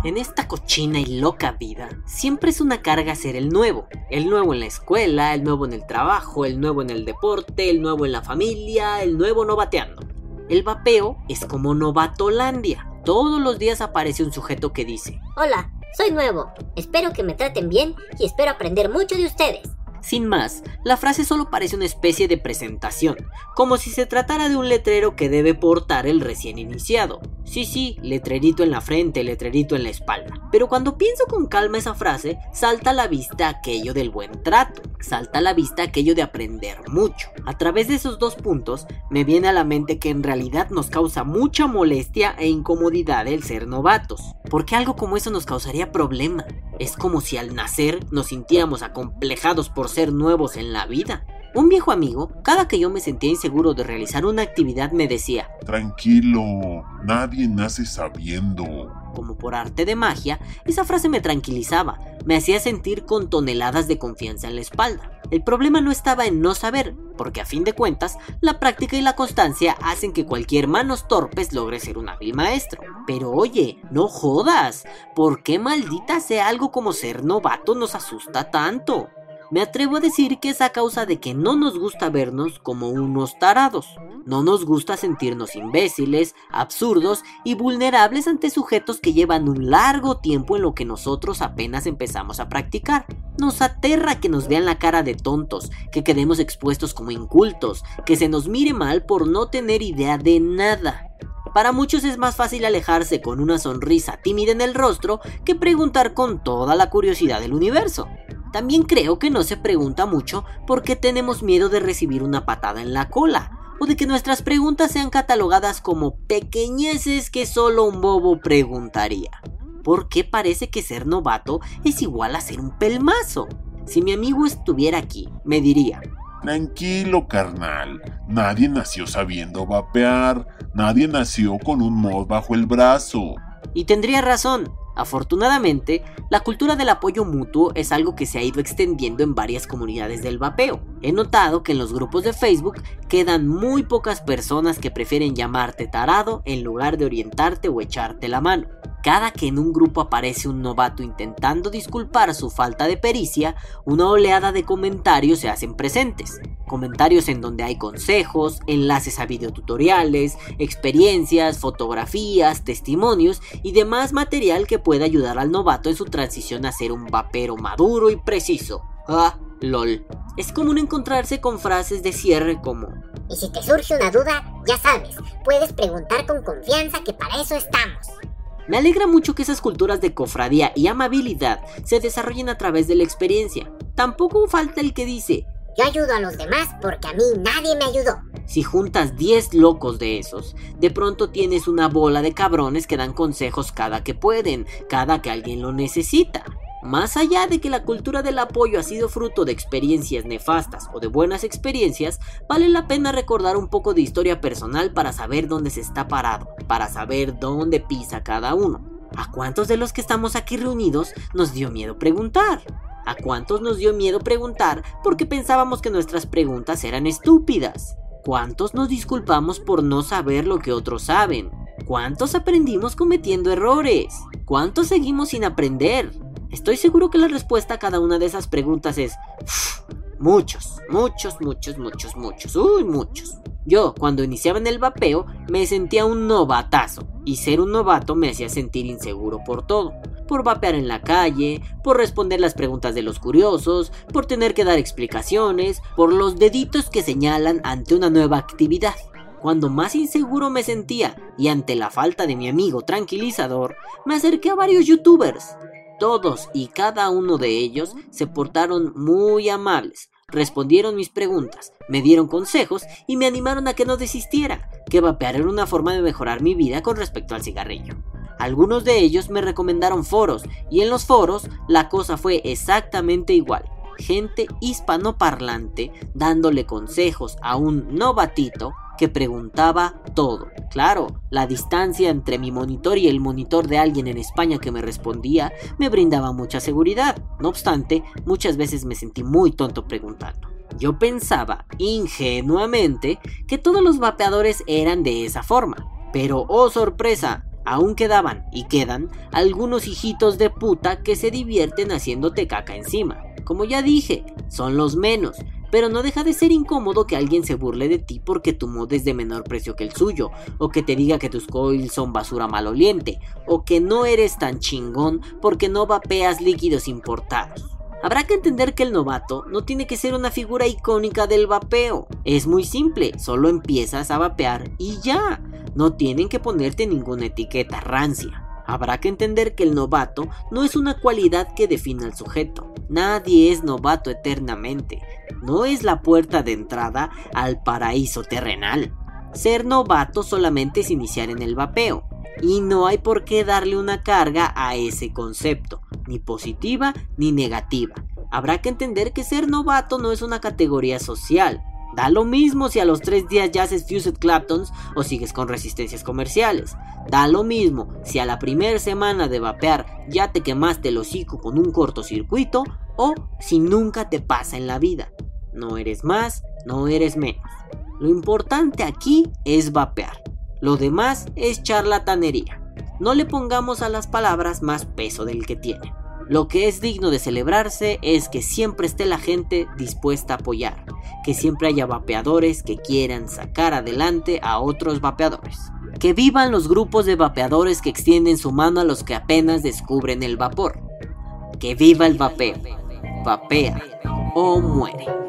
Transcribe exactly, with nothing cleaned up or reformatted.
En esta cochina y loca vida, siempre es una carga ser el nuevo. El nuevo en la escuela, el nuevo en el trabajo, el nuevo en el deporte, el nuevo en la familia, el nuevo novateando. El vapeo es como Novatolandia. Todos los días aparece un sujeto que dice: hola, soy nuevo, espero que me traten bien y espero aprender mucho de ustedes. Sin más, la frase solo parece una especie de presentación, como si se tratara de un letrero que debe portar el recién iniciado. Sí, sí, letrerito en la frente, letrerito en la espalda. Pero cuando pienso con calma esa frase, salta a la vista aquello del buen trato, salta a la vista aquello de aprender mucho. A través de esos dos puntos, me viene a la mente que en realidad nos causa mucha molestia e incomodidad el ser novatos, porque algo como eso nos causaría problema. Es como si al nacer nos sintiéramos acomplejados por ser nuevos en la vida. Un viejo amigo, cada que yo me sentía inseguro de realizar una actividad, me decía: tranquilo, nadie nace sabiendo. Como por arte de magia, esa frase me tranquilizaba, me hacía sentir con toneladas de confianza en la espalda. El problema no estaba en no saber, porque a fin de cuentas, la práctica y la constancia hacen que cualquier manos torpes logre ser un hábil maestro. Pero oye, no jodas, ¿por qué maldita sea algo como ser novato nos asusta tanto? Me atrevo a decir que es a causa de que no nos gusta vernos como unos tarados. No nos gusta sentirnos imbéciles, absurdos y vulnerables ante sujetos que llevan un largo tiempo en lo que nosotros apenas empezamos a practicar. Nos aterra que nos vean la cara de tontos, que quedemos expuestos como incultos, que se nos mire mal por no tener idea de nada. Para muchos es más fácil alejarse con una sonrisa tímida en el rostro que preguntar con toda la curiosidad del universo. También creo que no se pregunta mucho porque tenemos miedo de recibir una patada en la cola, o de que nuestras preguntas sean catalogadas como pequeñeces que solo un bobo preguntaría. Porque parece que ser novato es igual a ser un pelmazo. Si mi amigo estuviera aquí, me diría: tranquilo, carnal, nadie nació sabiendo vapear, nadie nació con un mod bajo el brazo. Y tendría razón. Afortunadamente, la cultura del apoyo mutuo es algo que se ha ido extendiendo en varias comunidades del vapeo. He notado que en los grupos de Facebook quedan muy pocas personas que prefieren llamarte tarado en lugar de orientarte o echarte la mano. Cada que en un grupo aparece un novato intentando disculpar su falta de pericia, una oleada de comentarios se hacen presentes. Comentarios en donde hay consejos, enlaces a videotutoriales, experiencias, fotografías, testimonios y demás material que puede ayudar al novato en su transición a ser un vapero maduro y preciso. Ah, lol. Es común encontrarse con frases de cierre como: y si te surge una duda, ya sabes, puedes preguntar con confianza, que para eso estamos. Me alegra mucho que esas culturas de cofradía y amabilidad se desarrollen a través de la experiencia. Tampoco falta el que dice: yo ayudo a los demás porque a mí nadie me ayudó. Si juntas diez locos de esos, de pronto tienes una bola de cabrones que dan consejos cada que pueden, cada que alguien lo necesita. Más allá de que la cultura del apoyo ha sido fruto de experiencias nefastas o de buenas experiencias, vale la pena recordar un poco de historia personal para saber dónde se está parado, para saber dónde pisa cada uno. ¿A cuántos de los que estamos aquí reunidos nos dio miedo preguntar? ¿A cuántos nos dio miedo preguntar porque pensábamos que nuestras preguntas eran estúpidas? ¿Cuántos nos disculpamos por no saber lo que otros saben? ¿Cuántos aprendimos cometiendo errores? ¿Cuántos seguimos sin aprender? Estoy seguro que la respuesta a cada una de esas preguntas es uff, muchos, muchos, muchos, muchos, muchos, uy, muchos. Yo, cuando iniciaba en el vapeo, me sentía un novatazo, y ser un novato me hacía sentir inseguro por todo. Por vapear en la calle, por responder las preguntas de los curiosos, por tener que dar explicaciones, por los deditos que señalan ante una nueva actividad. Cuando más inseguro me sentía, y ante la falta de mi amigo tranquilizador, me acerqué a varios youtubers. Todos y cada uno de ellos se portaron muy amables, respondieron mis preguntas, me dieron consejos y me animaron a que no desistiera, que vapear era una forma de mejorar mi vida con respecto al cigarrillo. Algunos de ellos me recomendaron foros y en los foros la cosa fue exactamente igual. Gente hispanoparlante dándole consejos a un novatito que preguntaba todo. Claro, la distancia entre mi monitor y el monitor de alguien en España que me respondía me brindaba mucha seguridad. No obstante, muchas veces me sentí muy tonto preguntando. Yo pensaba, ingenuamente, que todos los vapeadores eran de esa forma. Pero, oh sorpresa, Aún quedaban, y quedan, algunos hijitos de puta que se divierten haciéndote caca encima. Como ya dije, son los menos, pero no deja de ser incómodo que alguien se burle de ti porque tu mod es de menor precio que el suyo, o que te diga que tus coils son basura maloliente, o que no eres tan chingón porque no vapeas líquidos importados. Habrá que entender que el novato no tiene que ser una figura icónica del vapeo. Es muy simple, solo empiezas a vapear y ya. No tienen que ponerte ninguna etiqueta rancia. Habrá que entender que el novato no es una cualidad que defina al sujeto. Nadie es novato eternamente. No es la puerta de entrada al paraíso terrenal. Ser novato solamente es iniciar en el vapeo. Y no hay por qué darle una carga a ese concepto, ni positiva ni negativa. Habrá que entender que ser novato no es una categoría social. Da lo mismo si a los tres días ya haces Fused Claptons o sigues con resistencias comerciales. Da lo mismo si a la primera semana de vapear ya te quemaste el hocico con un cortocircuito o si nunca te pasa en la vida. No eres más, no eres menos. Lo importante aquí es vapear. Lo demás es charlatanería. No le pongamos a las palabras más peso del que tienen. Lo que es digno de celebrarse es que siempre esté la gente dispuesta a apoyar, que siempre haya vapeadores que quieran sacar adelante a otros vapeadores. Que vivan los grupos de vapeadores que extienden su mano a los que apenas descubren el vapor. Que viva el vapeo. Vapea o muere.